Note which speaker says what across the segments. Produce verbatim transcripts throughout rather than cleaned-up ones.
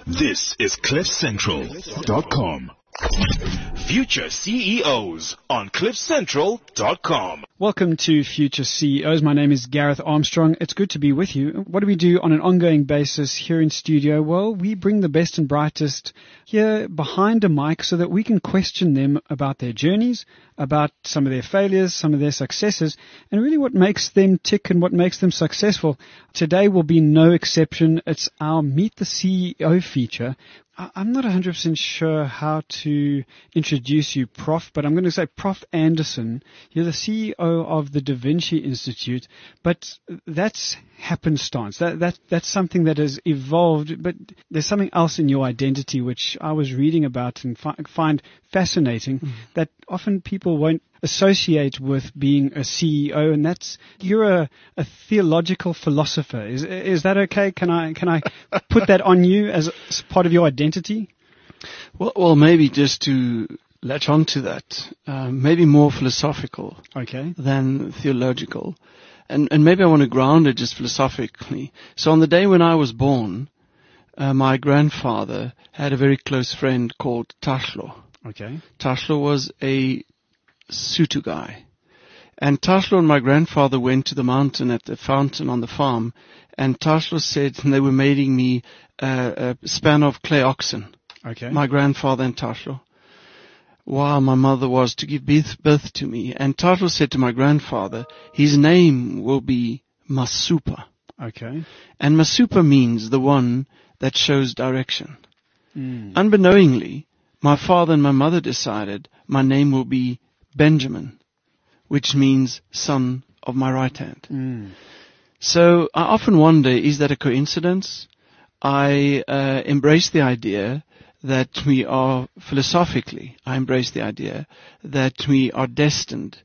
Speaker 1: This is cliff central dot com. Future C E Os on cliff central dot com.
Speaker 2: Welcome to Future C E Os. My name is Gareth Armstrong. It's good to be with you. What do we do on an ongoing basis here in studio? Well, we bring the best and brightest here behind a mic so that we can question them about their journeys, about some of their failures, some of their successes, and really what makes them tick and what makes them successful. Today will be no exception. It's our Meet the C E O feature. I'm not one hundred percent sure how to introduce you, Prof, but I'm going to say Prof Anderson. You're the C E O of the Da Vinci Institute, but that's happenstance. That, that, that's something that has evolved, but there's something else in your identity which I was reading about and fi- find fascinating mm. that often people won't associate with being a C E O, and that's you're a, a theological philosopher. Is is that okay? Can I can I put that on you as, as part of your identity?
Speaker 3: Well, well, maybe just to latch on to that, uh, maybe more philosophical,
Speaker 2: okay,
Speaker 3: than theological, and and maybe I want to ground it just philosophically. So on the day when I was born, uh, my grandfather had a very close friend called Tashlo.
Speaker 2: Okay,
Speaker 3: Tashlo was a Sutu guy. And Tashlo and my grandfather went to the mountain at the fountain on the farm, and Tashlo said, and they were mating me uh, a span of clay oxen.
Speaker 2: Okay.
Speaker 3: My grandfather and Tashlo. While my mother was to give birth, birth to me. And Tashlo said to my grandfather, his name will be Masupa.
Speaker 2: Okay.
Speaker 3: And Masupa means the one that shows direction.
Speaker 2: Mm.
Speaker 3: Unbeknowingly, my father and my mother decided my name will be Benjamin, which means son of my right hand.
Speaker 2: Mm.
Speaker 3: So I often wonder, is that a coincidence? I uh, embrace the idea that we are, philosophically, I embrace the idea that we are destined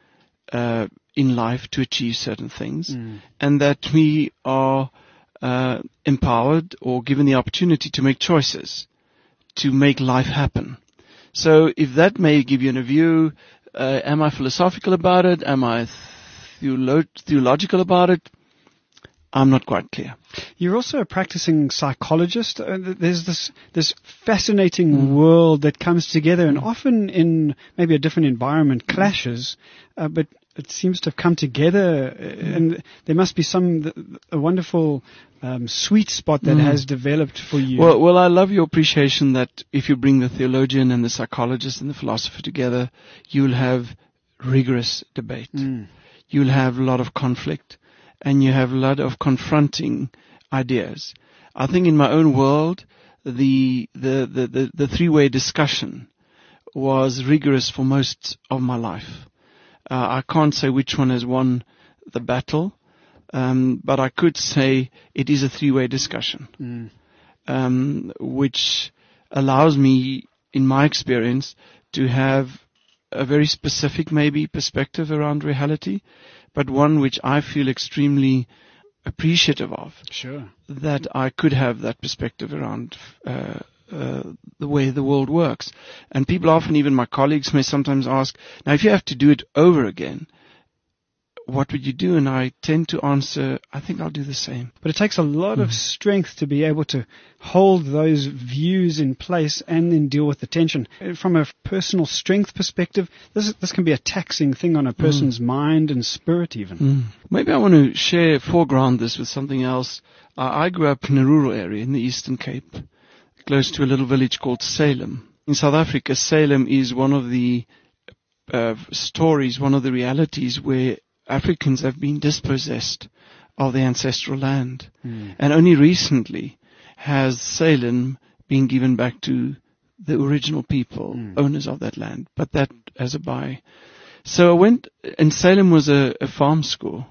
Speaker 3: uh, in life to achieve certain things, mm. and that we are uh, empowered or given the opportunity to make choices, to make life happen. So if that may give you a view, uh, am I philosophical about it? Am I theolo- theological about it? I'm not quite clear.
Speaker 2: You're also a practicing psychologist. Uh, there's this this fascinating mm. world that comes together, and often in maybe a different environment clashes, uh, but it seems to have come together, mm. and there must be some a wonderful um, sweet spot that mm. has developed for you.
Speaker 3: Well, well, I love your appreciation that if you bring the theologian and the psychologist and the philosopher together, you'll have rigorous debate. Mm. You'll have a lot of conflict. And you have a lot of confronting ideas. I think in my own world, the the, the, the, the three-way discussion was rigorous for most of my life. Uh, I can't say which one has won the battle, um, but I could say it is a three-way discussion, mm. um, which allows me, in my experience, to have a very specific, maybe, perspective around reality, but one which I feel extremely appreciative of.
Speaker 2: Sure.
Speaker 3: That I could have that perspective around uh, uh, the way the world works. And people often, even my colleagues, may sometimes ask, now if you have to do it over again, what would you do? And I tend to answer, I think I'll do the same.
Speaker 2: But it takes a lot mm. of strength to be able to hold those views in place and then deal with the tension. From a personal strength perspective, this this can be a taxing thing on a person's mm. mind and spirit even.
Speaker 3: Mm. Maybe I want to share, foreground this with something else. Uh, I grew up in a rural area in the Eastern Cape, close to a little village called Salem. In South Africa, Salem is one of the uh, stories, one of the realities where Africans have been dispossessed of the ancestral land. Mm. And only recently has Salem been given back to the original people, mm. owners of that land. But that as a by. So I went, and Salem was a, a farm school.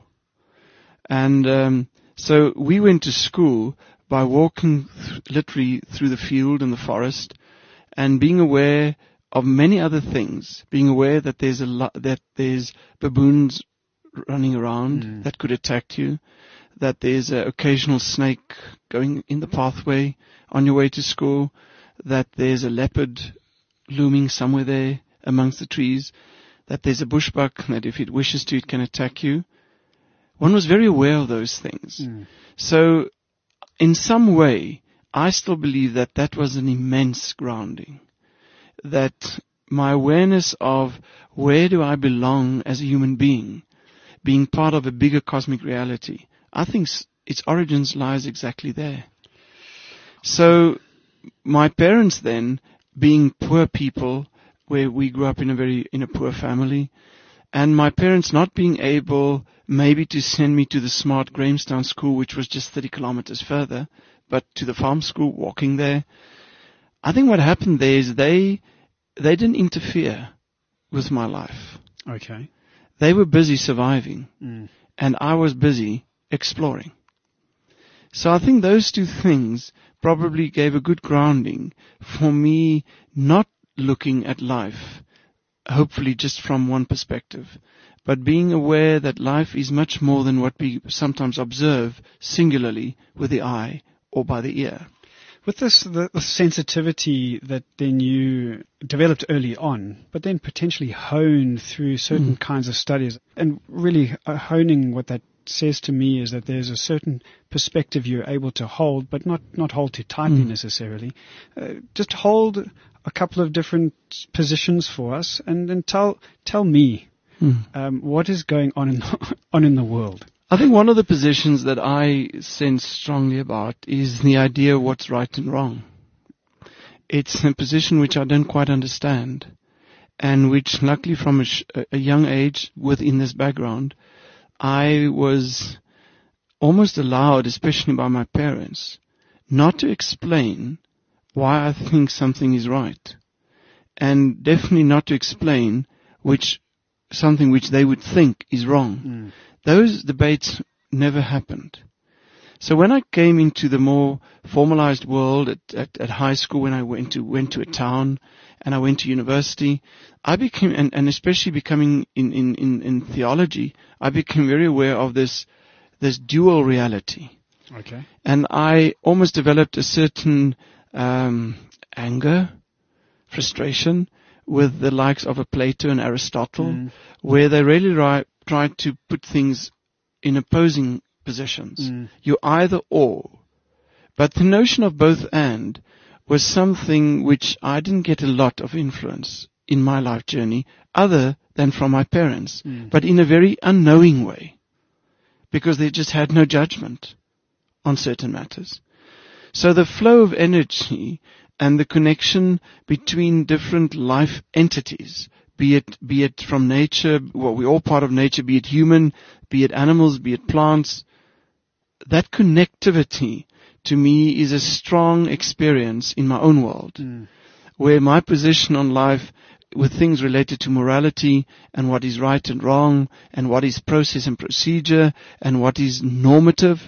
Speaker 3: And um, so we went to school by walking th- literally through the field and the forest and being aware of many other things, being aware that there's a lo- that there's baboons running around mm. that could attack you, that there's an occasional snake going in the pathway on your way to school, that there's a leopard looming somewhere there amongst the trees, that there's a bushbuck that if it wishes to, it can attack you. One was very aware of those things. Mm. So in some way, I still believe that that was an immense grounding. That my awareness of where do I belong as a human being, being part of a bigger cosmic reality, I think its origins lies exactly there. So my parents then, being poor people, where we grew up in a very, in a poor family, and my parents not being able maybe to send me to the smart Grahamstown school, which was just thirty kilometers further, but to the farm school, walking there. I think what happened there is they, they didn't interfere with my life.
Speaker 2: Okay.
Speaker 3: They were busy surviving,
Speaker 2: Mm.
Speaker 3: and I was busy exploring. So I think those two things probably gave a good grounding for me not looking at life, hopefully just from one perspective, but being aware that life is much more than what we sometimes observe singularly with the eye or by the ear.
Speaker 2: With this, the, the sensitivity that then you developed early on, but then potentially honed through certain mm. kinds of studies, and really uh, honing what that says to me is that there's a certain perspective you're able to hold, but not, not hold too tightly mm. necessarily. Uh, just hold a couple of different positions for us, and then tell tell me mm. um, what is going on in the, on in the world.
Speaker 3: I think one of the positions that I sense strongly about is the idea of what's right and wrong. It's a position which I don't quite understand, and which, luckily, from a, sh- a young age, within this background, I was almost allowed, especially by my parents, not to explain why I think something is right, and definitely not to explain which something which they would think is wrong. Mm. Those debates never happened. So when I came into the more formalized world at, at, at high school, when I went to went to a town and I went to university, I became, and, and especially becoming in, in, in, in theology, I became very aware of this this dual reality.
Speaker 2: Okay.
Speaker 3: And I almost developed a certain um, anger, frustration with the likes of a Plato and Aristotle, mm. where they really ri- tried to put things in opposing positions. Mm. You're either or. But the notion of both and was something which I didn't get a lot of influence in my life journey other than from my parents, mm. but in a very unknowing way, because they just had no judgment on certain matters. So the flow of energy and the connection between different life entities, be it be it from nature, well, we're all part of nature, be it human, be it animals, be it plants, that connectivity to me is a strong experience in my own world, mm. where my position on life with things related to morality and what is right and wrong and what is process and procedure and what is normative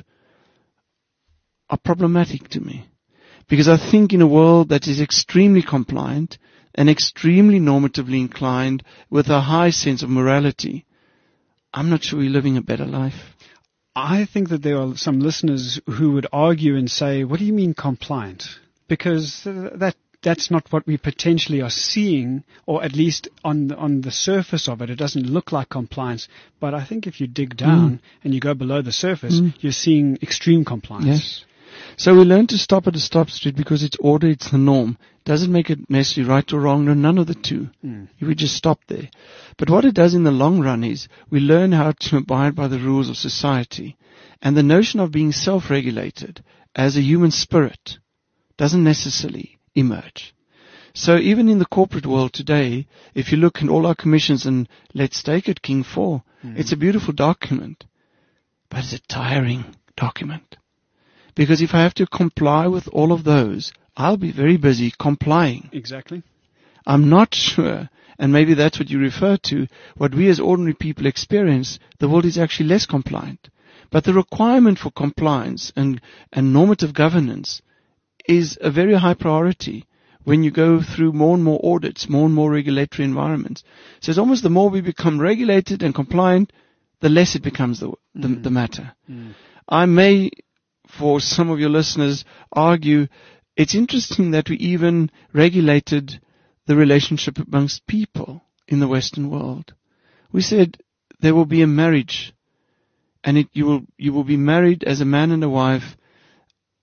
Speaker 3: are problematic to me. Because I think in a world that is extremely compliant and extremely normatively inclined with a high sense of morality, I'm not sure we're living a better life.
Speaker 2: I think that there are some listeners who would argue and say, what do you mean compliant? Because that that's not what we potentially are seeing, or at least on the, on the surface of it, it doesn't look like compliance. But I think if you dig down mm. and you go below the surface, mm. you're seeing extreme compliance.
Speaker 3: Yes. So we learn to stop at a stop street because it's order, it's the norm. Doesn't make it necessarily right or wrong, no, none of the two. Mm. We just stop there. But what it does in the long run is we learn how to abide by the rules of society. And the notion of being self-regulated as a human spirit doesn't necessarily emerge. So even in the corporate world today, if you look in all our commissions, and let's take it, King four, mm. it's a beautiful document, but it's a tiring document. Because if I have to comply with all of those, I'll be very busy complying.
Speaker 2: Exactly.
Speaker 3: I'm not sure, and maybe that's what you refer to, what we as ordinary people experience, the world is actually less compliant. But the requirement for compliance and, and normative governance is a very high priority when you go through more and more audits, more and more regulatory environments. So it's almost the more we become regulated and compliant, the less it becomes the, the, mm. the matter. Mm. I may, for some of your listeners, argue it's interesting that we even regulated the relationship amongst people in the Western world. We said there will be a marriage, and it, you will you will be married as a man and a wife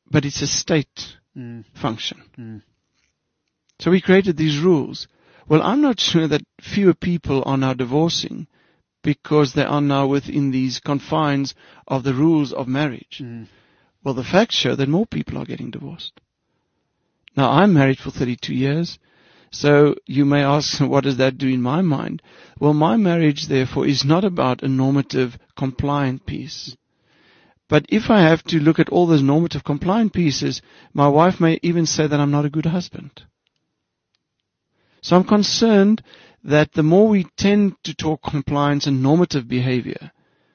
Speaker 3: but it's a state
Speaker 2: Mm.
Speaker 3: function.
Speaker 2: Mm.
Speaker 3: So we created these rules. Well, I'm not sure that fewer people are now divorcing because they are now within these confines of the rules of marriage.
Speaker 2: Mm.
Speaker 3: Well, the facts show that more people are getting divorced. Now, I'm married for thirty-two years, so you may ask, what does that do in my mind? Well, my marriage, therefore, is not about a normative, compliant piece. But if I have to look at all those normative, compliant pieces, my wife may even say that I'm not a good husband. So I'm concerned that the more we tend to talk compliance and normative behavior,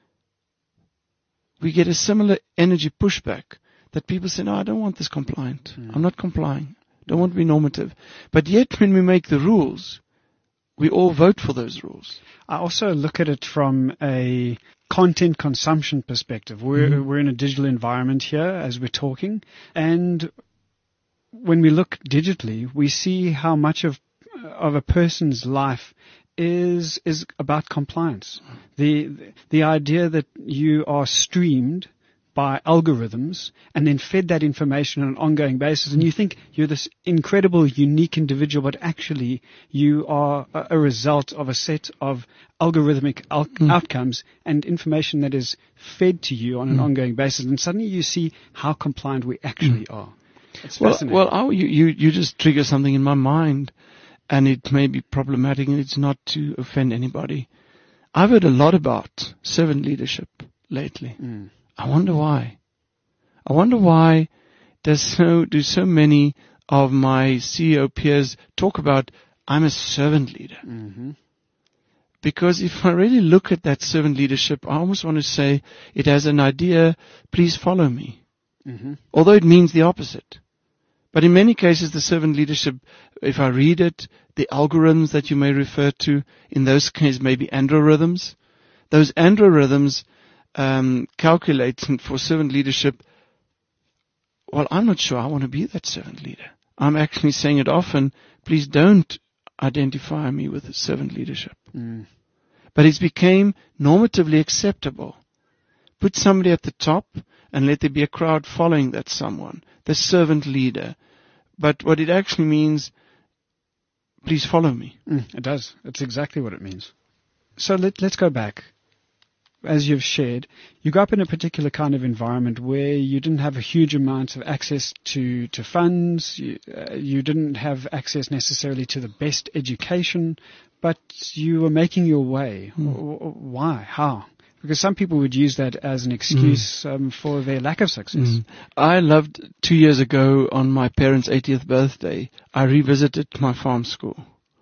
Speaker 3: we get a similar energy pushback that people say, no, I don't want this compliant. Mm. I'm not complying. Don't want to be normative. But yet when we make the rules, we all vote for those rules.
Speaker 2: I also look at it from a content consumption perspective. We're, mm-hmm. we're in a digital environment here as we're talking. And when we look digitally, we see how much of of a person's life is is about compliance. The the idea that you are streamed by algorithms and then fed that information on an ongoing basis, and you think you're this incredible, unique individual, but actually you are a, a result of a set of algorithmic al- mm. outcomes and information that is fed to you on an mm. ongoing basis, and suddenly you see how compliant we actually mm. are. It's
Speaker 3: well,
Speaker 2: fascinating.
Speaker 3: well, oh, you, you, you just trigger something in my mind, and it may be problematic, and it's not to offend anybody. I've heard a lot about servant leadership lately. Mm. I wonder why. I wonder why does so do so many of my C E O peers talk about I'm a servant leader.
Speaker 2: Mm-hmm.
Speaker 3: Because if I really look at that servant leadership, I almost want to say it has an idea, please follow me. Mm-hmm. Although it means the opposite. But in many cases, the servant leadership, if I read it, the algorithms that you may refer to, in those cases maybe androrhythms, those androrhythms Um, calculating for servant leadership, well, I'm not sure I want to be that servant leader. I'm actually saying it often, please don't identify me with servant leadership. Mm. But it's became normatively acceptable. Put somebody at the top and let there be a crowd following that someone, the servant leader. But what it actually means, please follow me.
Speaker 2: Mm, it does. It's exactly what it means. So let, let's go back. As you've shared, you grew up in a particular kind of environment where you didn't have a huge amount of access to, to funds, you, uh, you didn't have access necessarily to the best education, but you were making your way. Mm. W- why? How? Because some people would use that as an excuse mm. um, for their lack of success.
Speaker 3: Mm. I loved, two years ago on my parents' eightieth birthday, I revisited my farm school.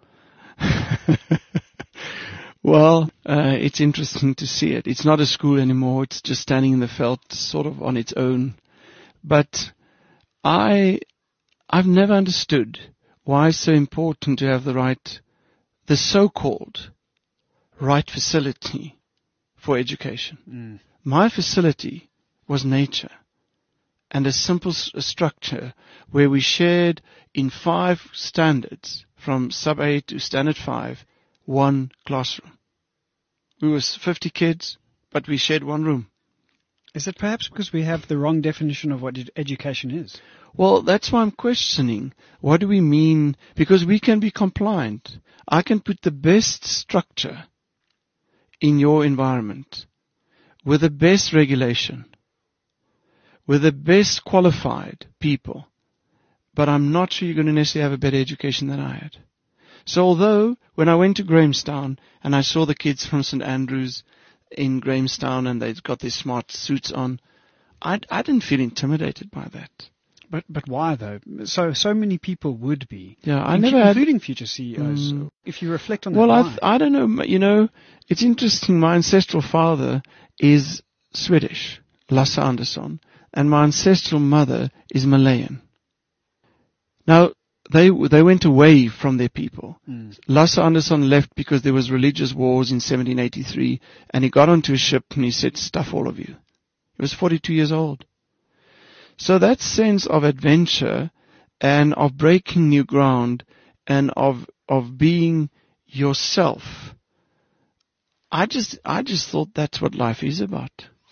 Speaker 3: Well, uh, it's interesting to see it. It's not a school anymore. It's just standing in the veld, sort of on its own. But I, I've never understood why it's so important to have the right, the so-called right facility for education. Mm. My facility was nature and a simple s- a structure where we shared in five standards, from sub A to standard five, one classroom. We were fifty kids, but we shared one room.
Speaker 2: Is it perhaps because we have the wrong definition of what education is?
Speaker 3: Well, that's why I'm questioning. What do we mean? Because we can be compliant. I can put the best structure in your environment with the best regulation, with the best qualified people, but I'm not sure you're going to necessarily have a better education than I had. So although when I went to Grahamstown and I saw the kids from Saint Andrews in Grahamstown and they'd got their smart suits on, I, I didn't feel intimidated by that.
Speaker 2: But but why though? So so many people would be.
Speaker 3: Yeah, I
Speaker 2: in,
Speaker 3: never
Speaker 2: including
Speaker 3: had,
Speaker 2: future C E Os. Mm, if you reflect on that,
Speaker 3: well,
Speaker 2: why?
Speaker 3: I th- I don't know. You know, it's interesting. My ancestral father is Swedish, Lasse Andersson, and my ancestral mother is Malayan. Now, They they went away from their people. Mm. Lasse Andersson left because there was religious wars in seventeen eighty-three, and he got onto a ship and he said, "Stuff all of you." He was forty-two years old. So that sense of adventure and of breaking new ground and of of being yourself, I just I just thought that's what life is about.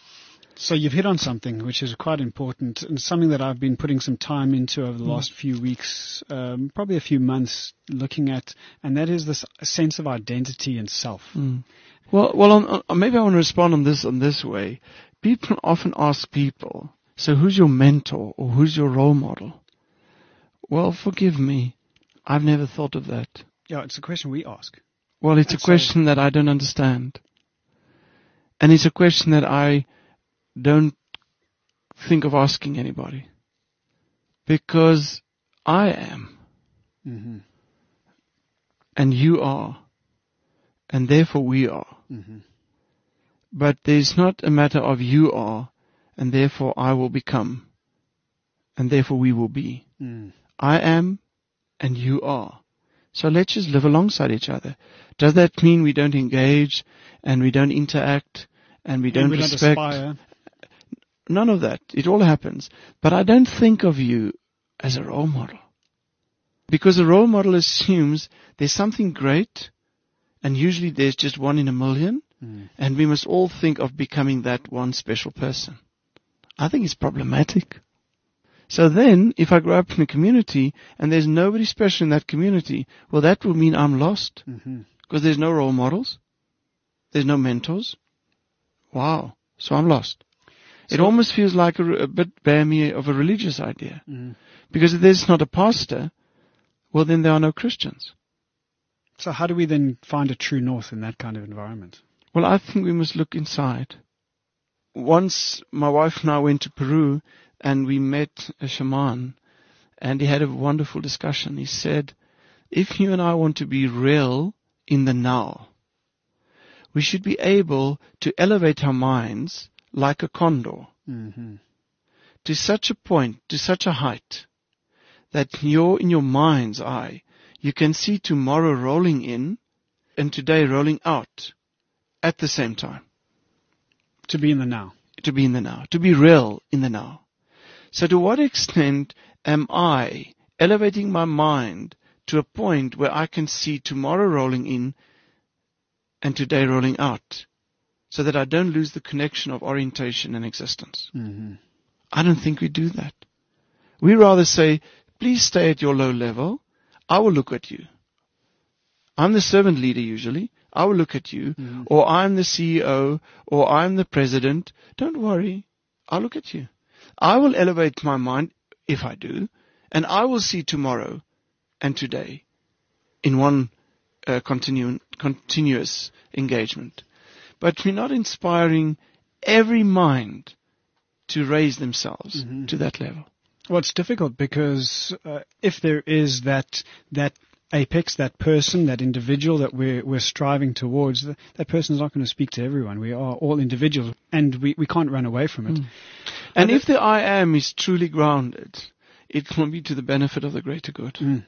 Speaker 2: So you've hit on something which is quite important and something that I've been putting some time into over the
Speaker 3: Mm.
Speaker 2: last few weeks, um, probably a few months looking at, and that is this sense of identity and self.
Speaker 3: Mm. Well, well, on, on, maybe I want to respond on this on this way. People often ask people, so who's your mentor or who's your role model? Well, forgive me, I've never thought of that.
Speaker 2: Yeah, it's a question we ask.
Speaker 3: Well, it's
Speaker 2: And
Speaker 3: a
Speaker 2: so-
Speaker 3: question that I don't understand. And it's a question that I don't think of asking anybody. Because I am,
Speaker 2: Mm-hmm.
Speaker 3: and you are, and therefore we are.
Speaker 2: Mm-hmm.
Speaker 3: But there's not a matter of you are, and therefore I will become, and therefore we will be.
Speaker 2: Mm.
Speaker 3: I am, and you are. So let's just live alongside each other. Does that mean we don't engage, and we don't interact, and we don't
Speaker 2: And we don't
Speaker 3: respect?
Speaker 2: aspire.
Speaker 3: None of that. It all happens. But I don't think of you as a role model. Because a role model assumes there's something great, and usually there's just one in a million,
Speaker 2: Mm.
Speaker 3: and we must all think of becoming that one special person. I think it's problematic. So then, if I grow up in a community and there's nobody special in that community, well, that will mean I'm lost.
Speaker 2: Mm-hmm.
Speaker 3: Because there's no role models. There's no mentors. Wow. So I'm lost. It
Speaker 2: So-
Speaker 3: almost feels like a, a bit bear me of a religious idea.
Speaker 2: Mm.
Speaker 3: Because if there's not a pastor, well, then there are no Christians.
Speaker 2: So how do we then find a true north in that kind of environment?
Speaker 3: Well, I think we must look inside. Once my wife and I went to Peru and we met a shaman and he had a wonderful discussion. He said, if you and I want to be real in the now, we should be able to elevate our minds like a condor
Speaker 2: Mm-hmm.
Speaker 3: to such a point, to such a height, that you're in your mind's eye, you can see tomorrow rolling in and today rolling out at the same time.
Speaker 2: To be in the now.
Speaker 3: To be in the now, to be real in the now. So to what extent am I elevating my mind to a point where I can see tomorrow rolling in and today rolling out, so that I don't lose the connection of orientation and existence?
Speaker 2: Mm-hmm.
Speaker 3: I don't think we do that. We rather say, please stay at your low level. I will look at you. I'm the servant leader usually. I will look at you.
Speaker 2: Mhm.
Speaker 3: Or I'm the C E O. Or I'm the president. Don't worry. I'll look at you. I will elevate my mind, if I do, and I will see tomorrow and today in one uh, continu- continuous engagement. But we're not inspiring every mind to raise themselves
Speaker 2: Mhm.
Speaker 3: to that level.
Speaker 2: Well, it's difficult because uh, if there is that that apex, that person, that individual that we're we're striving towards, th- that person is not going to speak to everyone. We are all individuals, and we, we can't run away from it.
Speaker 3: Mm. And
Speaker 2: Uh,
Speaker 3: if the I am is truly grounded, it will be to the benefit of the greater good.
Speaker 2: Mm.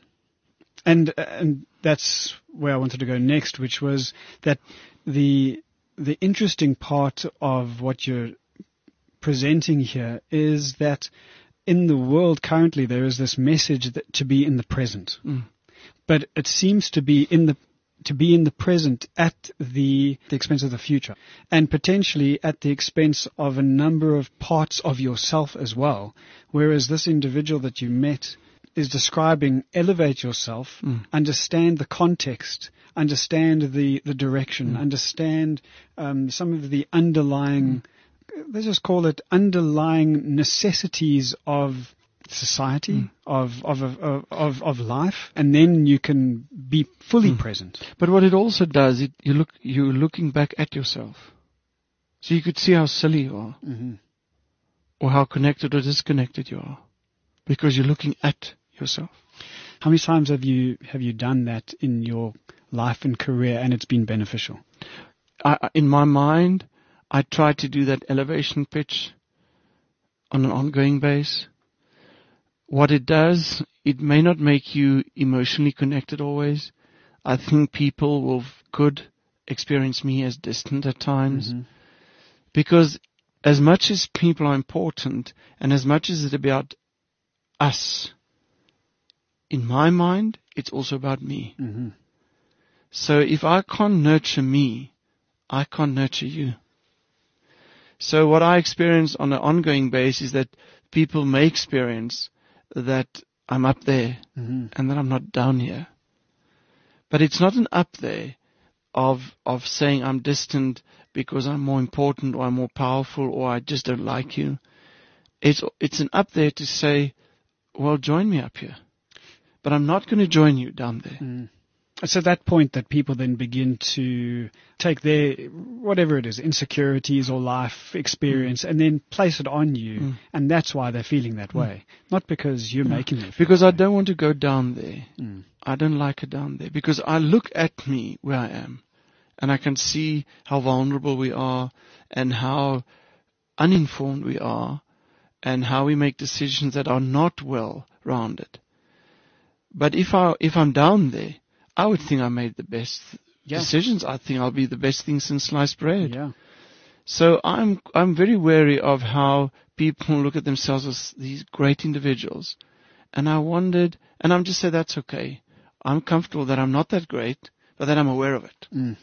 Speaker 2: And and that's where I wanted to go next, which was that the the interesting part of what you're presenting here is that in the world currently there is this message that to be in the present,
Speaker 3: Mm.
Speaker 2: but it seems to be in the to be in the present at the, the expense of the future, and potentially at the expense of a number of parts of yourself as well. Whereas this individual that you met is describing elevate yourself,
Speaker 3: Mm.
Speaker 2: understand the context, understand the, the direction,
Speaker 3: Mm.
Speaker 2: understand um, some of the underlying, let's just call it underlying necessities of society,
Speaker 3: Mm.
Speaker 2: of, of, of, of, of life, and then you can be fully
Speaker 3: Mm.
Speaker 2: present.
Speaker 3: But what it also does, it, you look, you're looking back at yourself. So you could see how silly you are,
Speaker 2: Mm-hmm.
Speaker 3: or how connected or disconnected you are, because you're looking at yourself.
Speaker 2: How many times have you have you done that in your life and career, and it's been beneficial?
Speaker 3: I, I- in my mind, I try to do that elevation pitch on an ongoing base. What it does, it may not make you emotionally connected always. I think people will could experience me as distant at times,
Speaker 2: Mhm.
Speaker 3: because as much as people are important, and as much as it's about us, in my mind, it's also about me.
Speaker 2: Mhm.
Speaker 3: So if I can't nurture me, I can't nurture you. So what I experience on an ongoing basis is that people may experience that I'm up there
Speaker 2: Mm-hmm.
Speaker 3: and that I'm not down here. But it's not an up there of of saying I'm distant because I'm more important or I'm more powerful or I just don't like you. It's it's an up there to say, well, join me up here. But I'm not going to join you down there.
Speaker 2: Mm. It's at that point that people then begin to take their, whatever it is, insecurities or life experience, mm. and then place it on you. Mm. And that's why they're feeling that way. Mm. Not because you're
Speaker 3: no.
Speaker 2: making them feel
Speaker 3: Because
Speaker 2: that
Speaker 3: I
Speaker 2: way.
Speaker 3: don't want to go down there.
Speaker 2: Mm.
Speaker 3: I don't like it down there. Because I look at me where I am, and I can see how vulnerable we are, and how uninformed we are, and how we make decisions that are not well rounded. But if I if I'm down there, I would think I made the best
Speaker 2: yeah.
Speaker 3: decisions. I think I'll be the best thing since sliced bread.
Speaker 2: Yeah.
Speaker 3: So I'm I'm very wary of how people look at themselves as these great individuals. And I wondered, and I'm just saying that's okay. I'm comfortable that I'm not that great, but that I'm aware of it.
Speaker 2: Mm.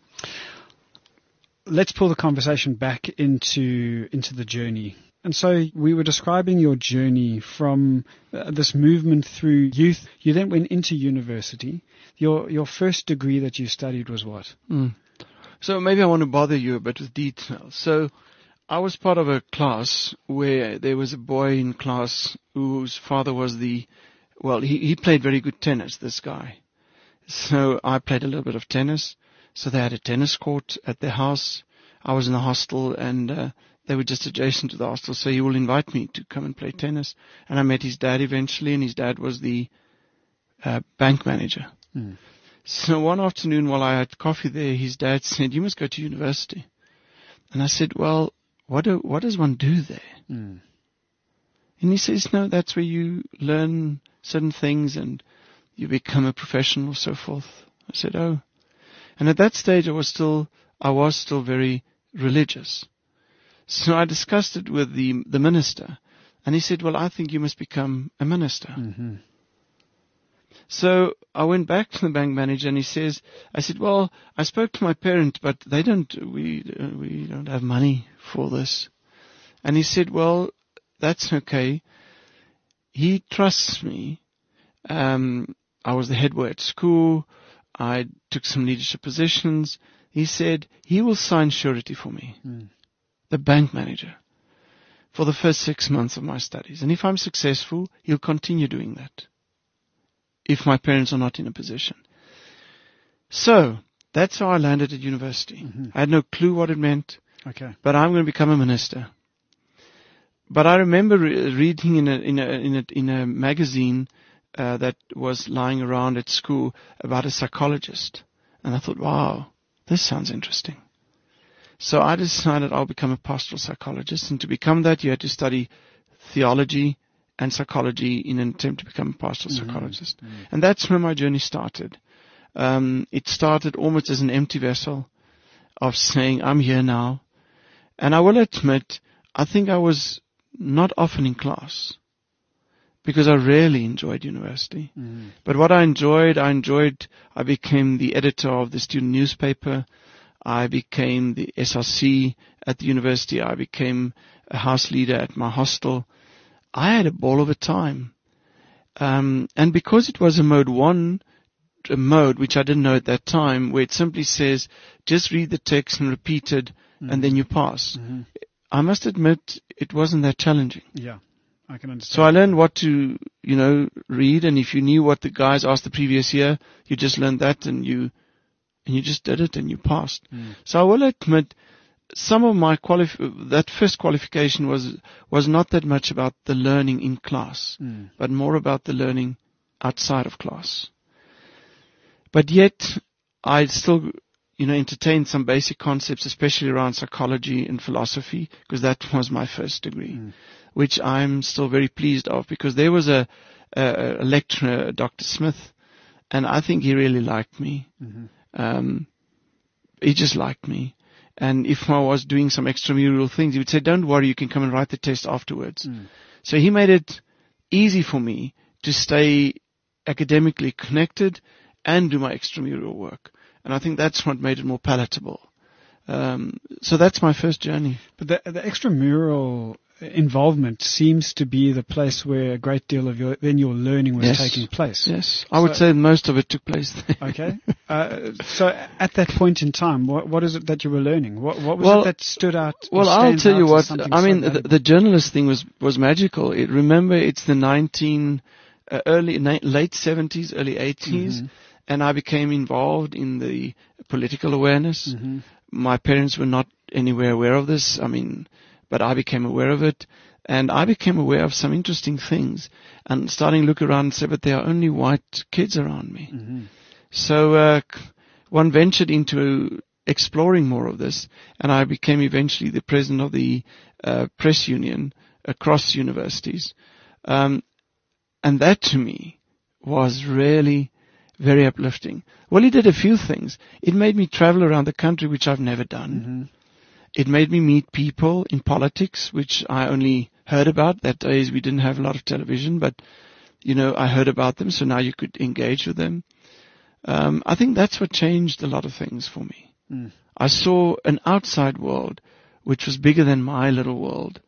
Speaker 2: Let's pull the conversation back into into the journey. And so we were describing your journey from uh, this movement through youth. You then went into university. Your your first degree that you studied was what?
Speaker 3: Mm. So maybe I want to bother you a bit with details. So I was part of a class where there was a boy in class whose father was the, well, he, he played very good tennis, this guy. So I played a little bit of tennis. So they had a tennis court at their house. I was in the hostel, and uh, they were just adjacent to the hostel. So he will invite me to come and play tennis. And I met his dad eventually, and his dad was the uh, bank manager.
Speaker 2: Mm.
Speaker 3: So one afternoon while I had coffee there, his dad said, "You must go to university." And I said, "Well, what do, what does one do there?"
Speaker 2: Mm.
Speaker 3: And he says, "No, that's where you learn certain things and you become a professional," so forth. I said, "Oh." And at that stage I was still, I was still very religious. So I discussed it with the, the minister, and he said, "Well, I think you must become a minister."
Speaker 2: Mm-hmm.
Speaker 3: So I went back to the bank manager, and he says, I said, "Well, I spoke to my parent, but they don't, we, uh, we don't have money for this." And he said, "Well, that's okay. He trusts me. Um, I was the head boy at school. I took some leadership positions." He said, he will sign surety for me,
Speaker 2: Mm.
Speaker 3: the bank manager, for the first six months of my studies. And if I'm successful, he'll continue doing that, if my parents are not in a position. So that's how I landed at university.
Speaker 2: Mm-hmm.
Speaker 3: I had no clue what it meant,
Speaker 2: Okay.
Speaker 3: but I'm going to become a minister. But I remember re- reading in a, in a, in a, in a magazine uh, that was lying around at school about a psychologist. And I thought, wow, this sounds interesting. So I decided I'll become a pastoral psychologist. And to become that, you had to study theology and psychology in an attempt to become a pastoral
Speaker 2: Mm-hmm.
Speaker 3: psychologist.
Speaker 2: Mm-hmm.
Speaker 3: And that's where my journey started. Um, it started almost as an empty vessel of saying, I'm here now. And I will admit, I think I was not often in class because I rarely enjoyed university.
Speaker 2: Mm-hmm.
Speaker 3: But what I enjoyed, I enjoyed, I became the editor of the student newspaper. I became the S R C at the university. I became a house leader at my hostel. I had a ball of a time. Um, and because it was a mode one, a mode which I didn't know at that time, where it simply says, just read the text and repeat it, mm-hmm. and then you pass. Mm-hmm. I must admit, it wasn't that challenging.
Speaker 2: Yeah, I can understand.
Speaker 3: So I learned what to, you know, read, and if you knew what the guys asked the previous year, you just learned that, and you, and you just did it, and you passed. Mm. So I will admit, some of my qualif- that first qualification was was not that much about the learning in class, mm. but more about the learning outside of class. But yet, I still, you know, entertained some basic concepts, especially around psychology and philosophy, because that was my first degree, mm. which I'm still very pleased of, because there was a, a, a lecturer, Doctor Smith, and I think he really liked me. Mm-hmm. Um, he just liked me. And if I was doing some extramural things, he would say, "Don't worry, you can come and write the test afterwards." Mm. So he made it easy for me to stay academically connected and do my extramural work. And I think that's what made it more palatable. Um, so that's my first journey.
Speaker 2: But the, the extramural involvement seems to be the place where a great deal of your then your learning was
Speaker 3: Yes.
Speaker 2: taking place.
Speaker 3: Yes, I
Speaker 2: So-
Speaker 3: would say most of it took place there.
Speaker 2: Okay. Uh, so at that point in time, what, what is it that you were learning? What, what was
Speaker 3: Well-
Speaker 2: it that stood out? or
Speaker 3: Well, I'll
Speaker 2: stands
Speaker 3: tell you
Speaker 2: out as
Speaker 3: what.
Speaker 2: something
Speaker 3: I
Speaker 2: so
Speaker 3: mean, the,
Speaker 2: valuable?
Speaker 3: the journalist thing was was magical. It, remember, it's the nineteen uh, early ni- late seventies, early eighties,
Speaker 2: Mhm.
Speaker 3: and I became involved in the political awareness.
Speaker 2: Mhm.
Speaker 3: My parents were not anywhere aware of this. I mean, but I became aware of it, and I became aware of some interesting things. And starting to look around and say, but there are only white kids around me.
Speaker 2: Mhm.
Speaker 3: So uh, c- one ventured into exploring more of this, and I became eventually the president of the uh, press union across universities. Um, and that to me was really very uplifting. Well, it did a few things. It made me travel around the country, which I've never done.
Speaker 2: Mhm.
Speaker 3: It made me meet people in politics, which I only heard about. That days we didn't have a lot of television, but, you know, I heard about them, so now you could engage with them. Um, I think that's what changed a lot of things for me.
Speaker 2: Mm.
Speaker 3: I saw an outside world which was bigger than my little world,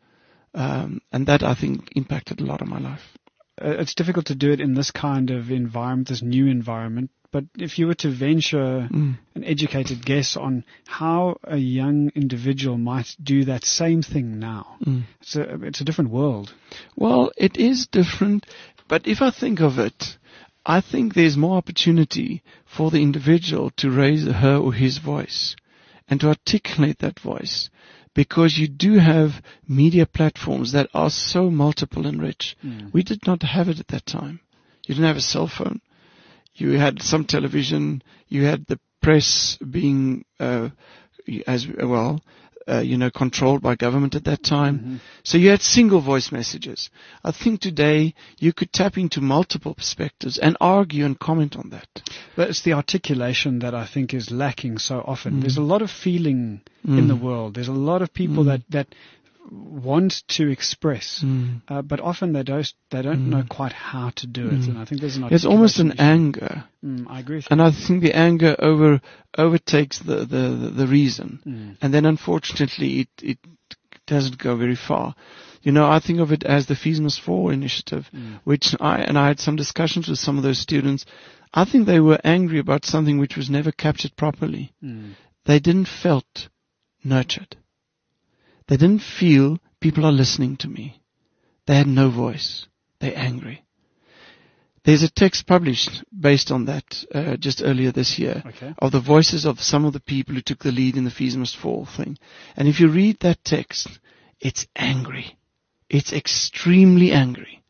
Speaker 3: um, and that, I think, impacted a lot of my life.
Speaker 2: Uh, it's difficult to do it in this kind of environment, this new environment. But if you were to venture
Speaker 3: Mm.
Speaker 2: an educated guess on how a young individual might do that same thing now,
Speaker 3: Mm.
Speaker 2: it's a, it's a different world.
Speaker 3: Well, it is different, but if I think of it, I think there's more opportunity for the individual to raise her or his voice and to articulate that voice, because you do have media platforms that are so multiple and rich.
Speaker 2: Mm.
Speaker 3: We did not have it at that time. You didn't have a cell phone. You had some television. You had the press being uh, as well, uh, you know, controlled by government at that time.
Speaker 2: Mhm.
Speaker 3: So you had single voice messages. I think today you could tap into multiple perspectives and argue and comment on that.
Speaker 2: But it's the articulation that I think is lacking so often.
Speaker 3: Mm.
Speaker 2: There's a lot of feeling
Speaker 3: Mm.
Speaker 2: in the world. There's a lot of people
Speaker 3: Mm.
Speaker 2: that, that want to express,
Speaker 3: Mm.
Speaker 2: uh, but often they don't, they don't
Speaker 3: Mm.
Speaker 2: know quite how to do it.
Speaker 3: Mm.
Speaker 2: And I think there's an
Speaker 3: It's almost an
Speaker 2: articulation
Speaker 3: anger,
Speaker 2: issue. Mm, I agree with you.
Speaker 3: and I think the anger over overtakes the the, the, the reason,
Speaker 2: Mm.
Speaker 3: and then unfortunately it it doesn't go very far. You know, I think of it as the Fees Must Fall initiative,
Speaker 2: Mm.
Speaker 3: which I and I had some discussions with some of those students. I think they were angry about something which was never captured properly.
Speaker 2: Mm.
Speaker 3: They didn't felt nurtured. They didn't feel people are listening to me. They had no voice. They're angry. There's a text published based on that uh, just earlier this year
Speaker 2: Okay.
Speaker 3: of the voices of some of the people who took the lead in the Fees Must Fall thing. And if you read that text, it's angry. It's extremely angry.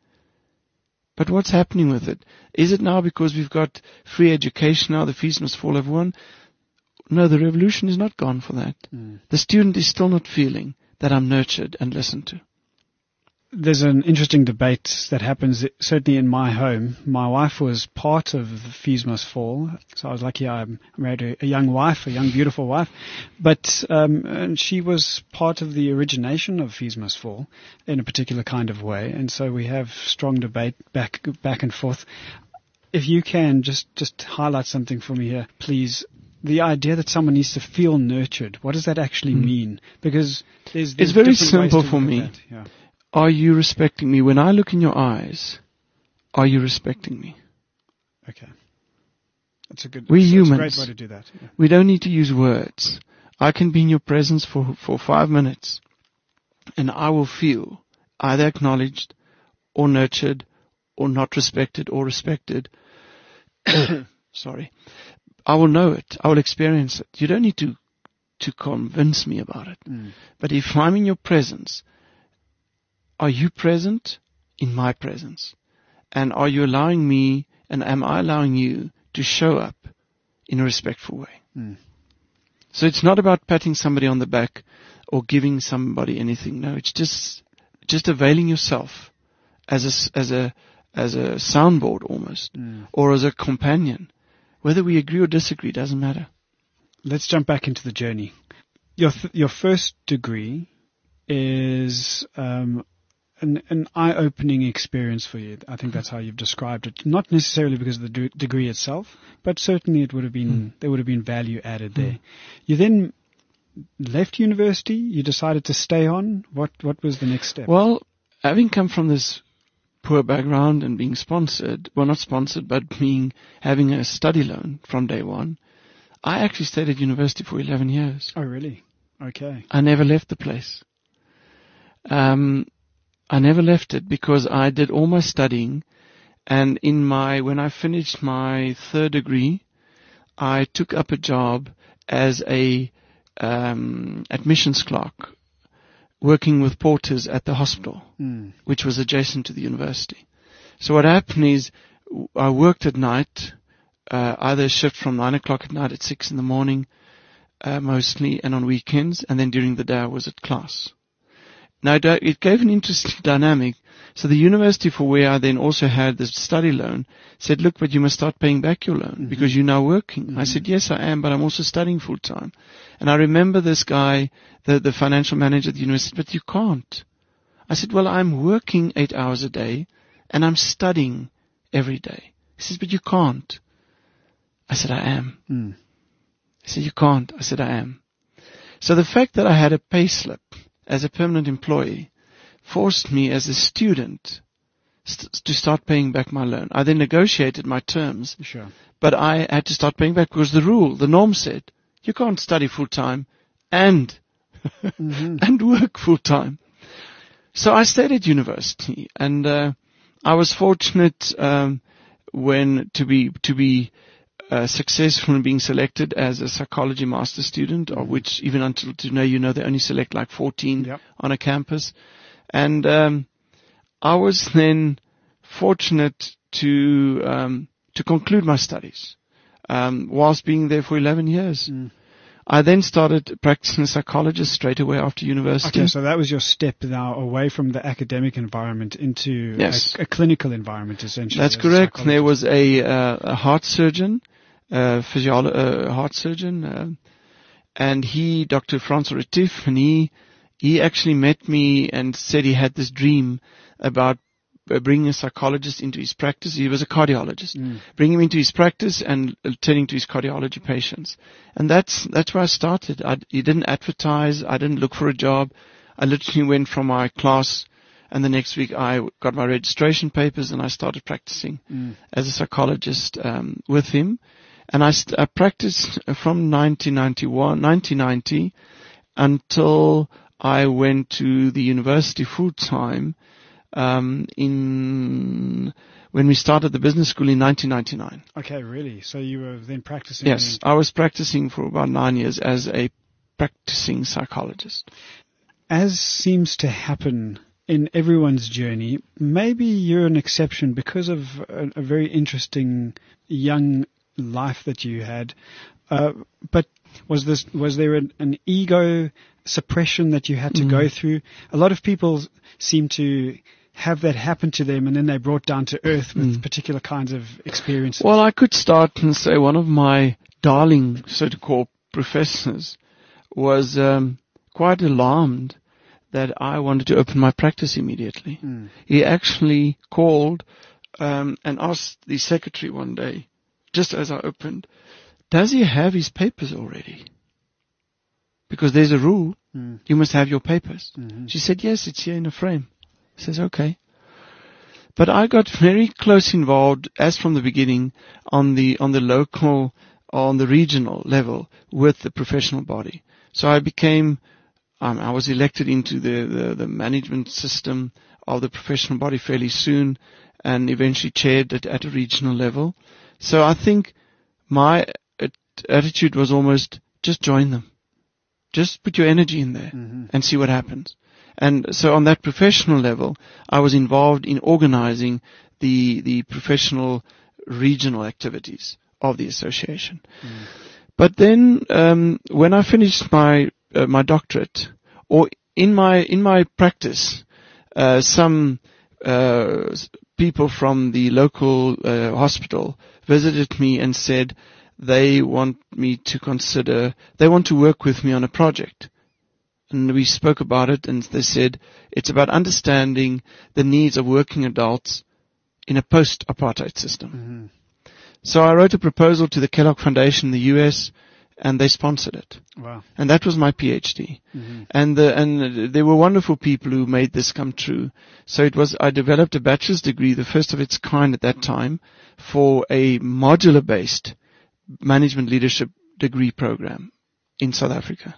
Speaker 3: But what's happening with it? Is it now because we've got free education now, the fees must fall everyone? No, the revolution is not gone for that.
Speaker 2: Mm.
Speaker 3: The student is still not feeling that I'm nurtured and listened to.
Speaker 2: There's an interesting debate that happens certainly in my home. My wife was part of the Fees Must Fall, so I was lucky I married a, a young wife, a young beautiful wife. But um, and she was part of the origination of Fees Must Fall in a particular kind of way, and so we have strong debate back back and forth. If you can just just highlight something for me here, please. The idea that someone needs to feel nurtured. What does that actually
Speaker 3: Mm.
Speaker 2: mean? Because there's, there's
Speaker 3: It's very
Speaker 2: different ways
Speaker 3: simple
Speaker 2: to
Speaker 3: for
Speaker 2: look at
Speaker 3: me.
Speaker 2: that. Yeah.
Speaker 3: Are you respecting me? When I look in your eyes, are you respecting me?
Speaker 2: Okay. That's a good,
Speaker 3: We
Speaker 2: that's,
Speaker 3: humans.
Speaker 2: that's a great way to do that. Yeah.
Speaker 3: We don't need to use words. I can be in your presence for, for five minutes and I will feel either acknowledged or nurtured or not respected or respected. Sorry. I will know it. I will experience it. You don't need to, to convince me about it.
Speaker 2: Mm.
Speaker 3: But if I'm in your presence, are you present in my presence? And are you allowing me, and am I allowing you to show up in a respectful way?
Speaker 2: Mm.
Speaker 3: So it's not about patting somebody on the back or giving somebody anything. No, it's just, just availing yourself as a, as a, as a soundboard almost,
Speaker 2: Mm.
Speaker 3: or as a companion. Whether we agree or disagree doesn't matter.
Speaker 2: Let's jump back into the journey. Your th- your first degree is um, an, an eye-opening experience for you. I think that's how you've described it. Not necessarily because of the de- degree itself, but certainly it would have been
Speaker 3: Mm.
Speaker 2: there would have been value added there. You then left university? You decided to stay on? What What was the next step?
Speaker 3: Well, having come from this poor background and being sponsored, well, not sponsored, but being having a study loan from day one, I actually stayed at university for eleven years.
Speaker 2: Oh, really? Okay.
Speaker 3: I never left the place. Um, I never left it because I did all my studying, and in my when I finished my third degree, I took up a job as a um, admissions clerk, working with porters at the hospital,
Speaker 2: Mm.
Speaker 3: which was adjacent to the university. So what happened is I worked at night, uh, either a shift from nine o'clock at night at six in the morning, uh, mostly, and on weekends, and then during the day I was at class. Now it gave an interesting dynamic. So the university for where I then also had this study loan said, look, but you must start paying back your loan mm-hmm. because you're now working. Mm-hmm. I said, yes, I am, but I'm also studying full time. And I remember this guy, the, the financial manager at the university, but you can't. I said, well, I'm working eight hours a day and I'm studying every day. He says, but you can't. I said, I am.
Speaker 2: Mm.
Speaker 3: He said, you can't. I said, I am. So the fact that I had a pay slip as a permanent employee forced me as a student st- to start paying back my loan. I then negotiated my terms,
Speaker 2: sure.
Speaker 3: but I had to start paying back because the rule, the norm said, you can't study full time and mm-hmm. and work full time. So I stayed at university, and uh, I was fortunate um, when to be to be uh, successful in being selected as a psychology master student, mm-hmm. of which even until today, you know, they only select like fourteen yep. on a campus. And um, I was then fortunate to um, to conclude my studies um, whilst being there for eleven years. Mm. I then started practicing as a psychologist straight away after university.
Speaker 2: Okay, so that was your step now away from the academic environment into
Speaker 3: yes.
Speaker 2: a, a clinical environment, essentially.
Speaker 3: That's correct. There was a, uh, a heart surgeon, uh, physiolo- uh, heart surgeon, uh, and he, Doctor Franz Retief, and he He actually met me and said he had this dream about uh, bringing a psychologist into his practice. He was a cardiologist. Mm. Bringing him into his practice and uh, turning to his cardiology patients. And that's that's where I started. I, he didn't advertise. I didn't look for a job. I literally went from my class, and the next week I got my registration papers and I started practicing mm. as a psychologist um, with him. And I, st- I practiced from nineteen ninety-one, nineteen ninety until I went to the university full time um, in when we started the business school in nineteen ninety-nine.
Speaker 2: Okay, really? So you were then practicing?
Speaker 3: Yes, I was practicing for about nine years as a practicing psychologist.
Speaker 2: As seems to happen in everyone's journey, maybe you're an exception because of a, a very interesting young life that you had. Uh, but was this was there an, an ego suppression that you had to mm. go through? A lot of people seem to have that happen to them, and then they're brought down to earth with mm. particular kinds of experiences.
Speaker 3: Well, I could start and say one of my darling, so to call, professors was um, quite alarmed that I wanted to open my practice immediately. Mm. He actually called um, and asked the secretary one day, just as I opened, does he have his papers already? Because there's a rule. Mm. You must have your papers. Mm-hmm. She said, yes, it's here in a frame. I says, okay. But I got very close involved, as from the beginning, on the on the local, on the regional level with the professional body. So I became, um, I was elected into the, the, the management system of the professional body fairly soon, and eventually chaired it at a regional level. So I think my attitude was almost just join them. Just put your energy in there mm-hmm. and see what happens. And so on that professional level, I was involved in organizing the the professional regional activities of the association. Mm. But then um, when I finished my uh, my doctorate, or in my in my practice, uh, some uh, people from the local uh, hospital visited me and said, they want me to consider, they want to work with me on a project. And we spoke about it, and they said it's about understanding the needs of working adults in a post-apartheid system. Mm-hmm. So I wrote a proposal to the Kellogg Foundation in the U S and they sponsored it.
Speaker 2: Wow.
Speaker 3: And that was my PhD. Mm-hmm. And the, and there were wonderful people who made this come true. So it was, I developed a bachelor's degree, the first of its kind at that time, for a modular-based management leadership degree program in South Africa.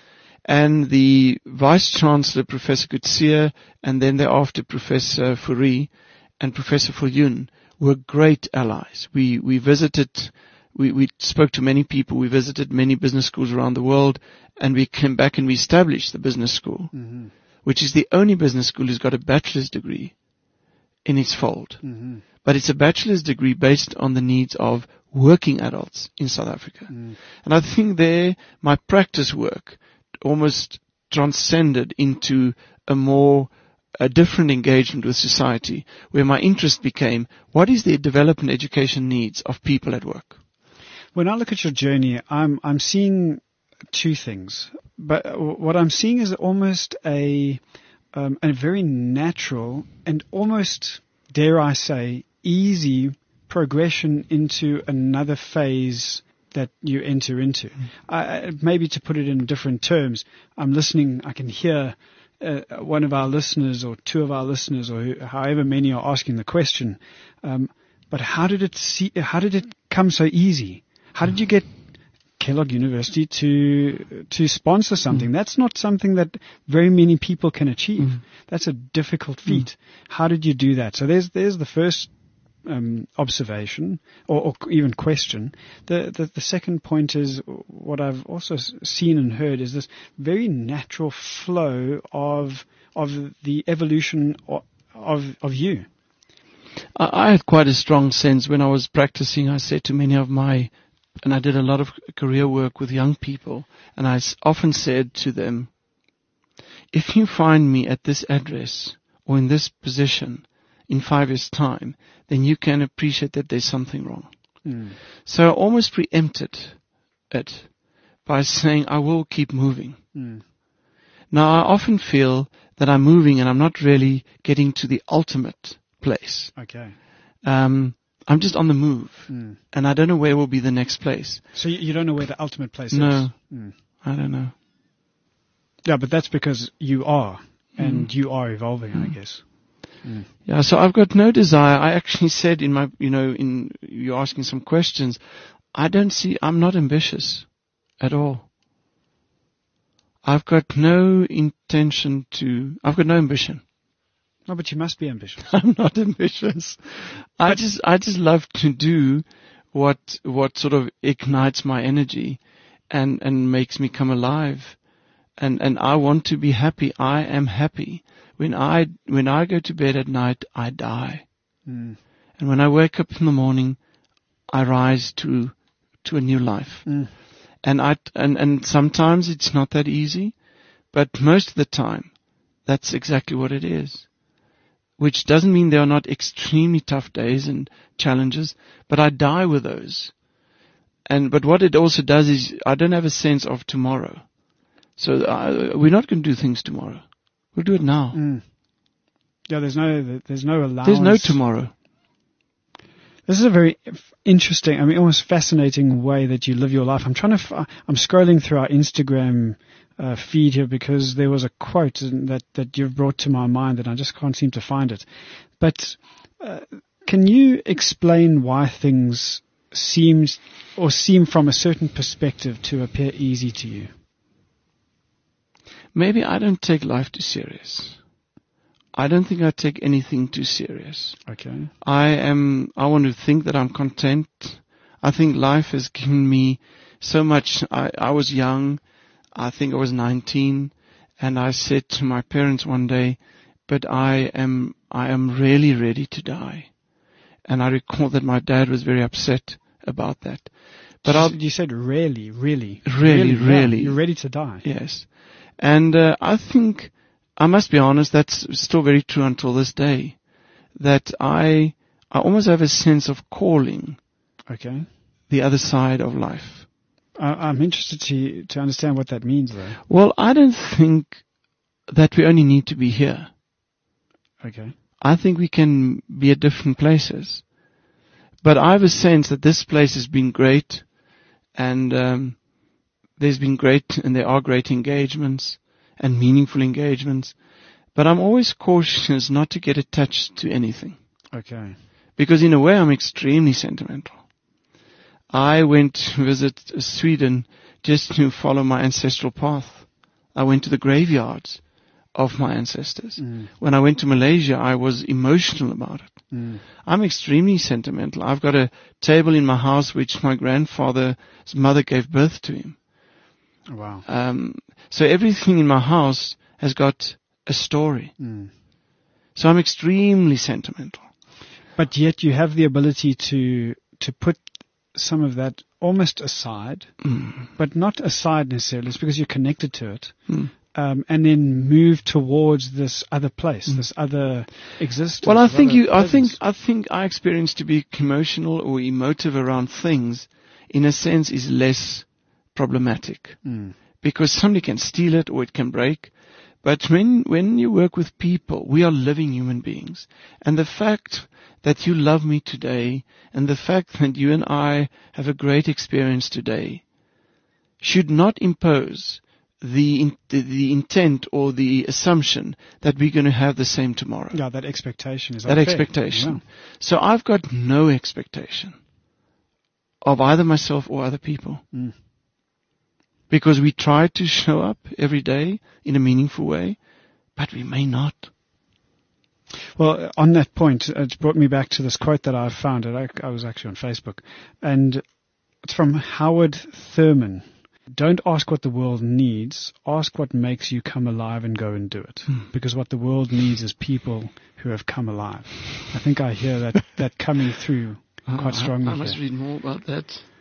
Speaker 3: And the Vice Chancellor, Professor Kutsia, and then thereafter Professor Fourie and Professor Viljoen were great allies. We, we visited, we, we spoke to many people, we visited many business schools around the world, and we came back and we established the business school, mm-hmm. which is the only business school who's got a bachelor's degree in its fold. Mm-hmm. But it's a bachelor's degree based on the needs of working adults in South Africa. Mm. And I think there, my practice work almost transcended into a more, a different engagement with society, where my interest became, what is the development education needs of people at work?
Speaker 2: When I look at your journey, I'm, I'm seeing two things. But what I'm seeing is almost a, um, a very natural and almost, dare I say, easy progression into another phase that you enter into. Mm. Uh, maybe to put it in different terms, I'm listening, I can hear uh, one of our listeners or two of our listeners or who, however many are asking the question, um, but how did it see, how did it come so easy? How did you get Kellogg University to to sponsor something? Mm. That's not something that very many people can achieve. Mm. That's a difficult feat. Mm. How did you do that? So there's there's the first Um, observation or, or even question. The, the the second point is what I've also seen and heard is this very natural flow of of the evolution of of, of you.
Speaker 3: I, I had quite a strong sense when I was practicing. I said to many of my, and I did a lot of career work with young people, and I often said to them, if you find me at this address or in this position in five years' time, then you can appreciate that there's something wrong. Mm. So I almost preempted it by saying I will keep moving. Mm. Now I often feel that I'm moving and I'm not really getting to the ultimate place.
Speaker 2: Okay.
Speaker 3: Um, I'm just on the move, mm. and I don't know where will be the next place.
Speaker 2: So you don't know where the ultimate place
Speaker 3: no,
Speaker 2: is?
Speaker 3: No, mm. I don't know.
Speaker 2: Yeah, but that's because you are, and mm. you are evolving, mm. I guess.
Speaker 3: Mm. Yeah, so I've got no desire. I actually said in my, you know, in you asking some questions, I don't see, I'm not ambitious at all. I've got no intention to, I've got no ambition.
Speaker 2: No, but you must be ambitious.
Speaker 3: I'm not ambitious. I just, I just love to do what, what sort of ignites my energy and, and makes me come alive. And, and I want to be happy. I am happy. When I, when I go to bed at night, I die. Mm. And when I wake up in the morning, I rise to, to a new life. Mm. And I, and, and sometimes it's not that easy, but most of the time, that's exactly what it is. Which doesn't mean there are not extremely tough days and challenges, but I die with those. And, but what it also does is I don't have a sense of tomorrow. So uh, we're not going to do things tomorrow. We'll do it now.
Speaker 2: Mm. Yeah, there's no, there's no allowance.
Speaker 3: There's no tomorrow.
Speaker 2: This is a very interesting, I mean, almost fascinating way that you live your life. I'm trying to, f- I'm scrolling through our Instagram uh, feed here because there was a quote that, that you've brought to my mind and I just can't seem to find it. But uh, can you explain why things seems or seem from a certain perspective to appear easy to you?
Speaker 3: Maybe I don't take life too serious. I don't think I take anything too serious.
Speaker 2: Okay.
Speaker 3: I am, I want to think that I'm content. I think life has given me so much. I, I was young. I think I was nineteen. And I said to my parents one day, but I am, I am really ready to die. And I recall that my dad was very upset about that. But
Speaker 2: you,
Speaker 3: I'll,
Speaker 2: you said really, really,
Speaker 3: really, really.
Speaker 2: really. You're ready to die.
Speaker 3: Yes. And uh, I think, I must be honest, that's still very true until this day, that I I almost have a sense of calling.
Speaker 2: Okay.
Speaker 3: The other side of life.
Speaker 2: Uh, I'm interested to to understand what that means, though.
Speaker 3: Well, I don't think that we only need to be here.
Speaker 2: Okay.
Speaker 3: I think we can be at different places. But I have a sense that this place has been great, and um, there's been great, and there are great engagements and meaningful engagements, but I'm always cautious not to get attached to anything.
Speaker 2: Okay.
Speaker 3: Because in a way, I'm extremely sentimental. I went to visit Sweden just to follow my ancestral path. I went to the graveyards of my ancestors.
Speaker 2: Mm.
Speaker 3: When I went to Malaysia, I was emotional about it.
Speaker 2: Mm.
Speaker 3: I'm extremely sentimental. I've got a table in my house which my grandfather's mother gave birth to him.
Speaker 2: Wow.
Speaker 3: Um, so everything in my house has got a story.
Speaker 2: Mm.
Speaker 3: So I'm extremely sentimental.
Speaker 2: But yet you have the ability to to put some of that almost aside,
Speaker 3: Mm.
Speaker 2: but not aside necessarily. It's because you're connected to it.
Speaker 3: Mm.
Speaker 2: Um, and then move towards this other place, mm. this other existence.
Speaker 3: Well, I think you, I think,
Speaker 2: presence.
Speaker 3: I think our experience to be emotional or emotive around things, in a sense, is less problematic.
Speaker 2: Mm.
Speaker 3: Because somebody can steal it or it can break. But when, when you work with people, we are living human beings. And the fact that you love me today and the fact that you and I have a great experience today should not impose the, in, the, the intent or the assumption that we're going to have the same tomorrow.
Speaker 2: Yeah, that expectation is
Speaker 3: That
Speaker 2: unfair.
Speaker 3: expectation.
Speaker 2: Yeah.
Speaker 3: So I've got no expectation of either myself or other people.
Speaker 2: Mm.
Speaker 3: Because we try to show up every day in a meaningful way, but we may not.
Speaker 2: Well, on that point, it brought me back to this quote that I found. I, I was actually on Facebook. And it's from Howard Thurman. Don't ask what the world needs. Ask what makes you come alive and go and do it. Mm. Because what the world needs is people who have come alive. I think I hear that, that coming through quite strongly.
Speaker 3: I, I must
Speaker 2: here.
Speaker 3: read more about that.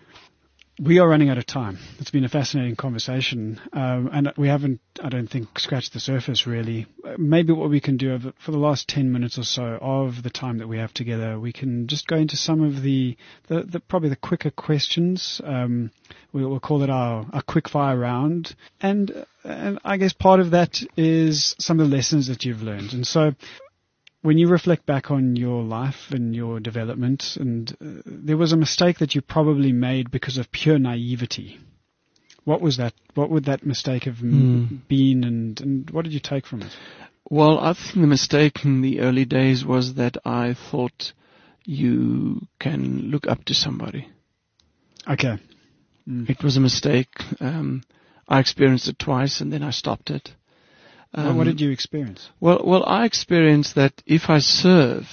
Speaker 2: We are running out of time. It's been a fascinating conversation, um, and we haven't, I don't think, scratched the surface really. Maybe what we can do over, for the last ten minutes or so of the time that we have together, we can just go into some of the, the, the probably the quicker questions. Um, we'll, we'll call it our, our quick fire round, and and I guess part of that is some of the lessons that you've learned. And so, when you reflect back on your life and your development, and uh, there was a mistake that you probably made because of pure naivety. What was that? What would that mistake have mm. been, and, and what did you take from it?
Speaker 3: Well, I think the mistake in the early days was that I thought you can look up to somebody.
Speaker 2: Okay. Mm.
Speaker 3: It was a mistake. Um, I experienced it twice, and then I stopped it.
Speaker 2: Um, what did you experience?
Speaker 3: Well, well, I experienced that if I serve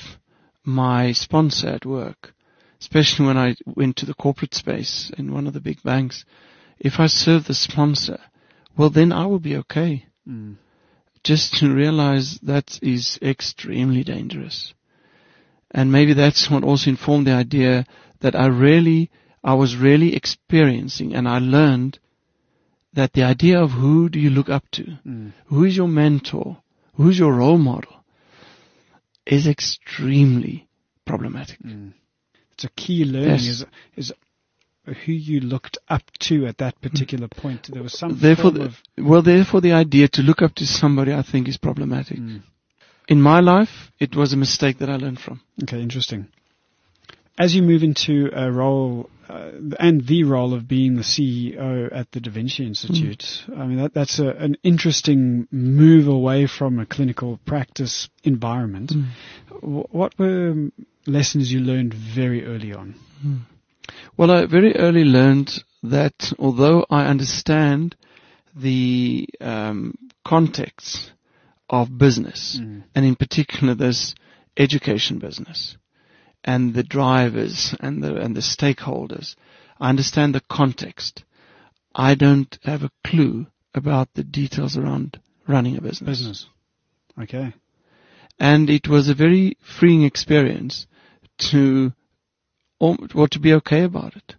Speaker 3: my sponsor at work, especially when I went to the corporate space in one of the big banks, if I serve the sponsor, well, then I will be okay.
Speaker 2: Mm.
Speaker 3: Just to realize that is extremely dangerous. And maybe that's what also informed the idea that I really, I was really experiencing, and I learned that the idea of who do you look up to, mm. who is your mentor, who is your role model, is extremely problematic.
Speaker 2: Mm. It's a key learning yes. is is who you looked up to at that particular mm. point. There was some
Speaker 3: therefore
Speaker 2: form
Speaker 3: the,
Speaker 2: of
Speaker 3: well, therefore the idea to look up to somebody, I think, is problematic. Mm. In my life, it was a mistake that I learned from.
Speaker 2: Okay, interesting. As you move into a role, uh, and the role of being the C E O at the Da Vinci Institute, mm. I mean, that, that's a, an interesting move away from a clinical practice environment. Mm. W- what were lessons you learned very early on?
Speaker 3: Mm. Well, I very early learned that although I understand the um, context of business, mm. and in particular this education business, and the drivers and the and the stakeholders, I understand the context. I don't have a clue about the details around running a business.
Speaker 2: Business. Okay.
Speaker 3: And it was a very freeing experience to, or to be okay about it.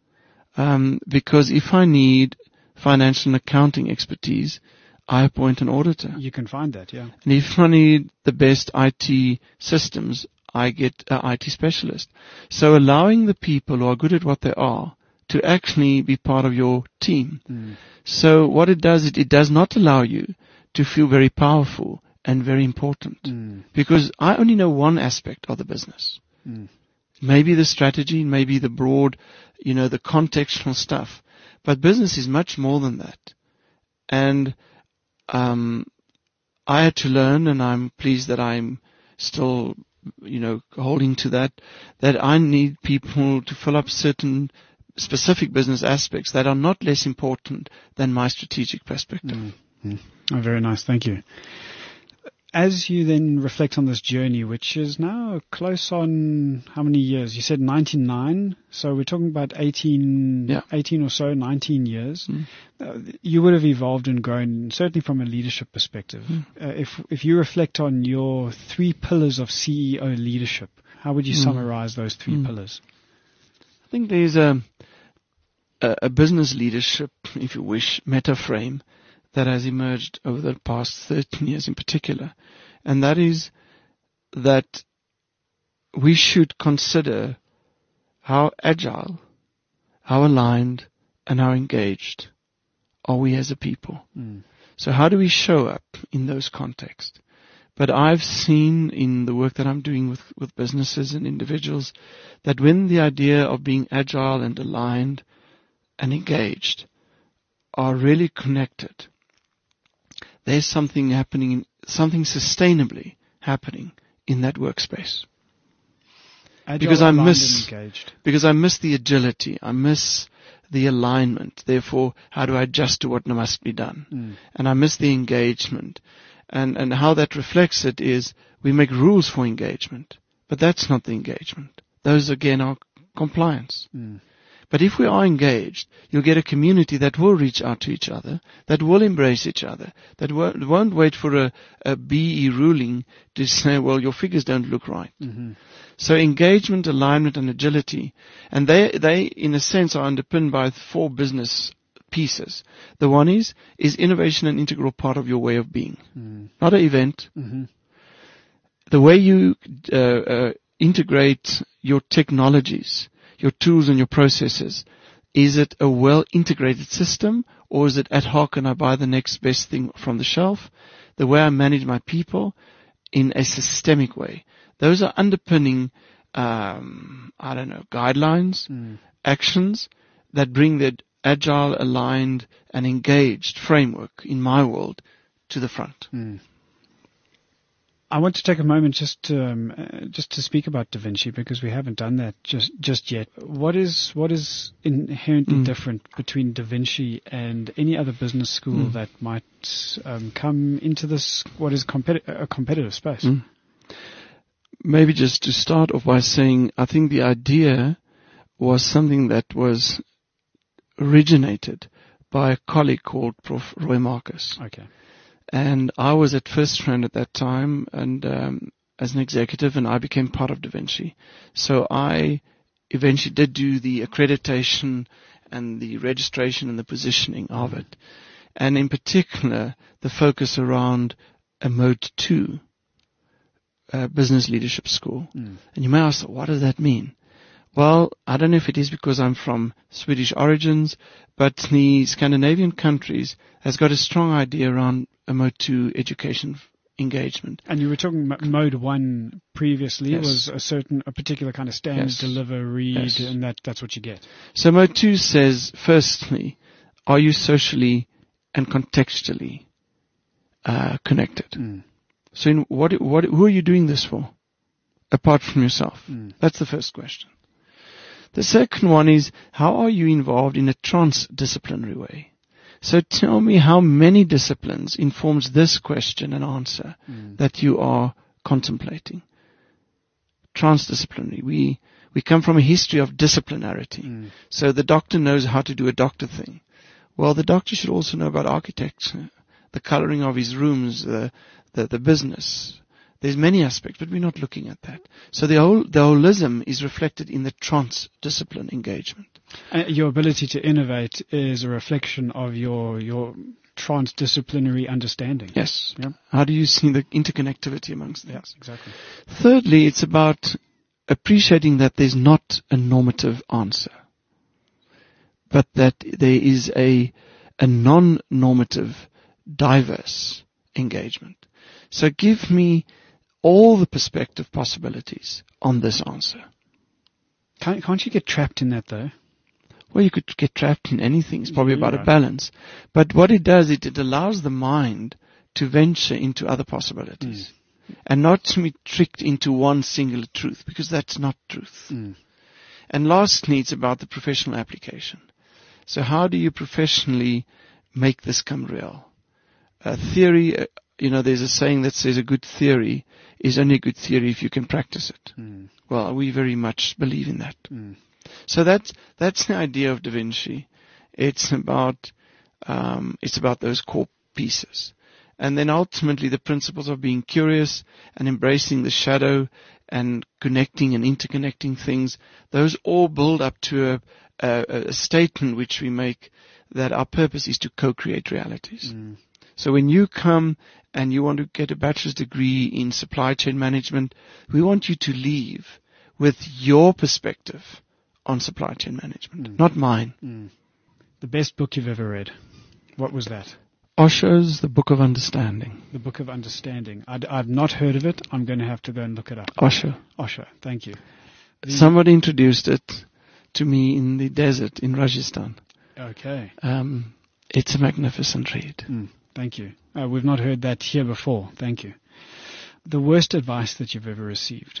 Speaker 3: Um, because if I need financial and accounting expertise, I appoint an auditor.
Speaker 2: You can find that, yeah.
Speaker 3: And if I need the best I T systems, I get an I T specialist. So allowing the people who are good at what they are to actually be part of your team. Mm. So what it does, it, it does not allow you to feel very powerful and very important. Mm. Because I only know one aspect of the business. Mm. Maybe the strategy, maybe the broad, you know, the contextual stuff. But business is much more than that. And um, I had to learn, and I'm pleased that I'm still, you know, holding to that, that I need people to fill up certain specific business aspects that are not less important than my strategic perspective.
Speaker 2: Mm-hmm. Oh, very nice. Thank you. As you then reflect on this journey, which is now close on how many years? You said ninety-nine, so we're talking about eighteen,
Speaker 3: yeah.
Speaker 2: eighteen or so, nineteen years.
Speaker 3: Mm.
Speaker 2: Uh, you would have evolved and grown, certainly from a leadership perspective. Mm. Uh, if if you reflect on your three pillars of C E O leadership, how would you mm. summarize those three mm. pillars?
Speaker 3: I think there's a, a a business leadership, if you wish, meta frame that has emerged over the past thirteen years in particular. And that is that we should consider how agile, how aligned, and how engaged are we as a people. Mm. So how do we show up in those contexts? But I've seen in the work that I'm doing with, with businesses and individuals that when the idea of being agile and aligned and engaged are really connected, there's something happening, something sustainably happening in that workspace.
Speaker 2: Agile,
Speaker 3: because I miss,
Speaker 2: engaged.
Speaker 3: because I miss the agility, I miss the alignment. Therefore, how do I adjust to what must be done? Mm. And I miss the engagement. And and how that reflects it is we make rules for engagement, but that's not the engagement. Those again are compliance. Mm. But if we are engaged, you'll get a community that will reach out to each other, that will embrace each other, that won't wait for a, a B E ruling to say, well, your figures don't look right. Mm-hmm. So engagement, alignment, and agility, and they, they, in a sense, are underpinned by four business pieces. The one is, is innovation an integral part of your way of being? Mm. Not an event. Mm-hmm. The way you uh, uh, integrate your technologies, your tools and your processes, is it a well-integrated system, or is it ad hoc and I buy the next best thing from the shelf? The way I manage my people in a systemic way. Those are underpinning, um, I don't know, guidelines, mm. actions that bring the agile, aligned, and engaged framework in my world to the front. Mm.
Speaker 2: I want to take a moment just to, um, uh, just to speak about Da Vinci, because we haven't done that just just yet. What is what is inherently mm. different between Da Vinci and any other business school mm. that might um, come into this what is competi- a competitive space? Mm.
Speaker 3: Maybe just to start off by saying, I think the idea was something that was originated by a colleague called Professor Roy Marcus.
Speaker 2: Okay.
Speaker 3: And I was at FirstRand at that time, and um, as an executive, and I became part of Da Vinci. So I eventually did do the accreditation and the registration and the positioning of it. And in particular, the focus around a Mode two uh, business leadership school. Mm. And you may ask, what does that mean? Well, I don't know if it is because I'm from Swedish origins, but the Scandinavian countries has got a strong idea around a Mode two education engagement.
Speaker 2: And you were talking about Mode one previously. Yes. Was a certain, a particular kind of stand, yes. deliver, read, yes. and that, that's what you get.
Speaker 3: So Mode two says, firstly, are you socially and contextually uh, connected? Mm. So in what, what, who are you doing this for, apart from yourself? Mm. That's the first question. The second one is, how are you involved in a transdisciplinary way? So tell me how many disciplines informs this question and answer mm. that you are contemplating. Transdisciplinary. We we come from a history of disciplinarity. Mm. So the doctor knows how to do a doctor thing. Well, the doctor should also know about architecture, the coloring of his rooms, the the, the business. There's many aspects, but we're not looking at that. So the whole the holism is reflected in the transdiscipline engagement.
Speaker 2: Uh, your ability to innovate is a reflection of your your transdisciplinary understanding.
Speaker 3: Yes. Yeah. How do you see the interconnectivity amongst things?
Speaker 2: Yes, exactly.
Speaker 3: Thirdly, it's about appreciating that there's not a normative answer, but that there is a a non-normative, diverse engagement. So give me all the perspective possibilities on this answer.
Speaker 2: Can't, can't you get trapped in that though?
Speaker 3: Well, you could get trapped in anything. It's probably
Speaker 2: Yeah.
Speaker 3: about a balance. But what it does, it, it allows the mind to venture into other possibilities.
Speaker 2: Mm.
Speaker 3: And not to be tricked into one singular truth, because that's not truth.
Speaker 2: Mm.
Speaker 3: And lastly, it's about the professional application. So how do you professionally make this come real? A theory, uh, you know, there's a saying that says a good theory is only a good theory if you can practice it.
Speaker 2: Mm.
Speaker 3: Well, we very much believe in that.
Speaker 2: Mm.
Speaker 3: So that's, that's the idea of Da Vinci. It's about, um, it's about those core pieces. And then ultimately the principles of being curious and embracing the shadow and connecting and interconnecting things, those all build up to a, a, a statement which we make that our purpose is to co-create realities.
Speaker 2: Mm.
Speaker 3: So when you come and you want to get a bachelor's degree in supply chain management, we want you to leave with your perspective on supply chain management,
Speaker 2: Mm.
Speaker 3: not mine.
Speaker 2: Mm. The best book you've ever read. What was that?
Speaker 3: Osho's The Book of Understanding.
Speaker 2: The Book of Understanding. I'd, I've not heard of it. I'm going to have to go and look it up.
Speaker 3: Osho.
Speaker 2: Osho, thank you. The-
Speaker 3: Somebody introduced it to me in the desert in Rajasthan.
Speaker 2: Okay.
Speaker 3: Um, it's a magnificent read.
Speaker 2: Mm, thank you. Uh, we've not heard that here before. Thank you. The worst advice that you've ever received.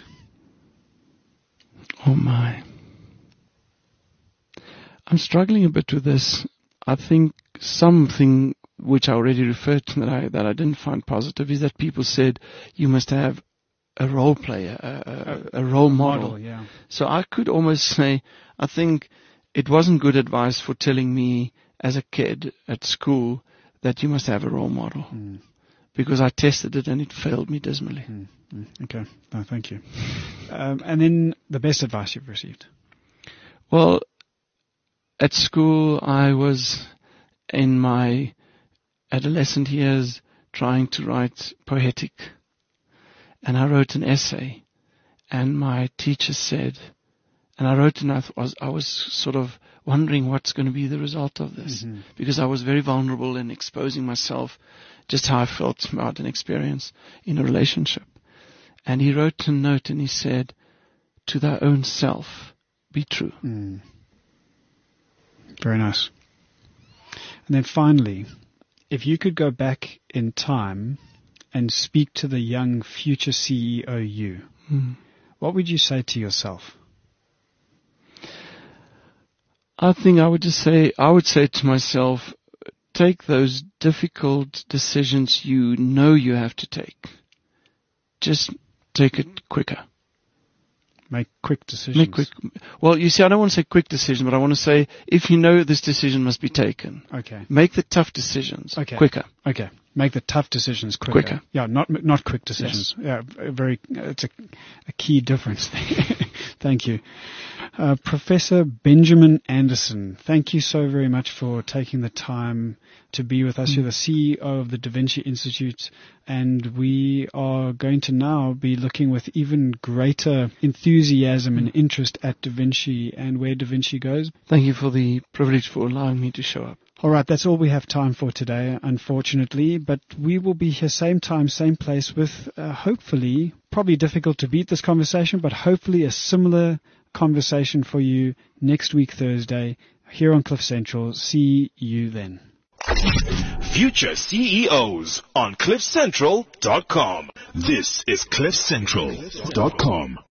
Speaker 3: Oh my. I'm struggling a bit with this. I think something which I already referred to that I, that I didn't find positive is that people said you must have a role player, a, a, a role model.
Speaker 2: Model, yeah.
Speaker 3: So I could almost say, I think it wasn't good advice for telling me as a kid at school that you must have a role model.
Speaker 2: Mm.
Speaker 3: Because I tested it and it failed me dismally.
Speaker 2: Mm, mm, okay. No, thank you. Um, and then the best advice you've received.
Speaker 3: Well, at school I was in my adolescent years trying to write poetic. And I wrote an essay. And my teacher said, and I wrote and I was, I was sort of wondering what's going to be the result of this.
Speaker 2: Mm-hmm.
Speaker 3: Because I was very vulnerable in exposing myself, just how I felt about an experience in a relationship. And he wrote a note and he said, to thy own self, be true.
Speaker 2: Mm. Very nice. And then finally, if you could go back in time and speak to the young future C E O you,
Speaker 3: Mm.
Speaker 2: what would you say to yourself?
Speaker 3: I think I would just say, I would say to myself, take those difficult decisions you know you have to take. Just take it quicker.
Speaker 2: Make quick decisions.
Speaker 3: Make quick. Well, you see, I don't want to say quick decision, but I want to say if you know this decision must be taken,
Speaker 2: Okay.
Speaker 3: make the tough decisions
Speaker 2: Okay.
Speaker 3: quicker.
Speaker 2: Okay. Make the tough decisions quicker.
Speaker 3: Quicker.
Speaker 2: Yeah, not not quick decisions. Yeah, very. It's a, a key difference. Thank you. Uh, Professor Benjamin Anderson, thank you so very much for taking the time to be with us.
Speaker 3: Mm.
Speaker 2: You're the C E O of the Da Vinci Institute, and we are going to now be looking with even greater enthusiasm and interest at Da Vinci and where Da Vinci goes.
Speaker 3: Thank you for the privilege for allowing me to show up.
Speaker 2: All right, that's all we have time for today, unfortunately, but we will be here same time, same place with uh, hopefully, probably difficult to beat this conversation, but hopefully a similar conversation for you next week, Thursday, here on Cliff Central. See you then.
Speaker 1: Future C E Os on cliff central dot com. This is cliff central dot com.